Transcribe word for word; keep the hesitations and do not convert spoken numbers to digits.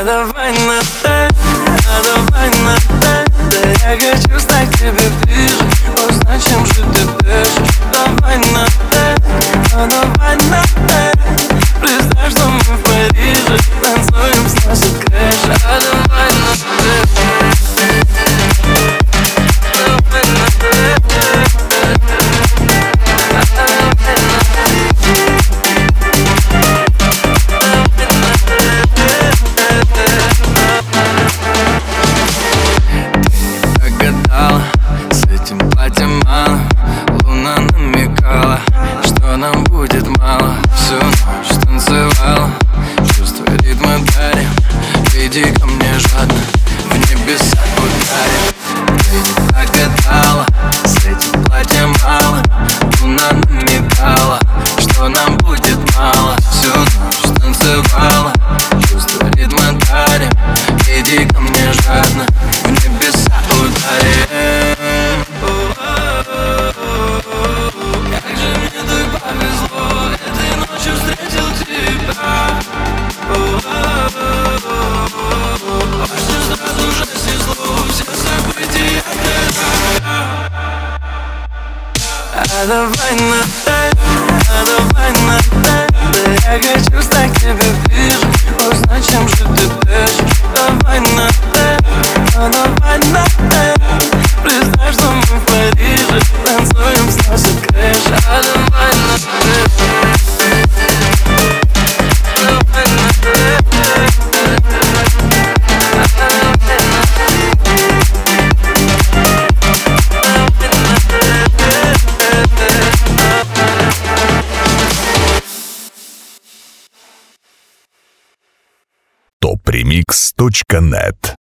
А давай на «ты», а давай на «ты». Да я хочу стать к тебе ближе, узнать, чем же ты дышишь. Давай на «ты», а давай на «ты». Представь, что мы в Париже, танцуем, сносит крыша. А давай на «ты». С этим платьем мало, луна намекала, что нам будет мало. Всю ночь танцевала, чувство ритма дарим. Иди ко мне жадно, в небеса ударим. Ты не прогадала, с этим платьем мало, луна намекала, что нам будет мало. Всю ночь танцевала, чувство ритма дарим. Иди ко мне жадно, в небеса ударим. А давай на «ты», а давай на «ты». Да я хочу стать к тебе ближе, узнать, чем же ты дышишь. Давай на «ты», а давай на «ты». Представь, что мы в Париже, танцуем, сносит крыша. А давай на «ты». топ ремикс точка нет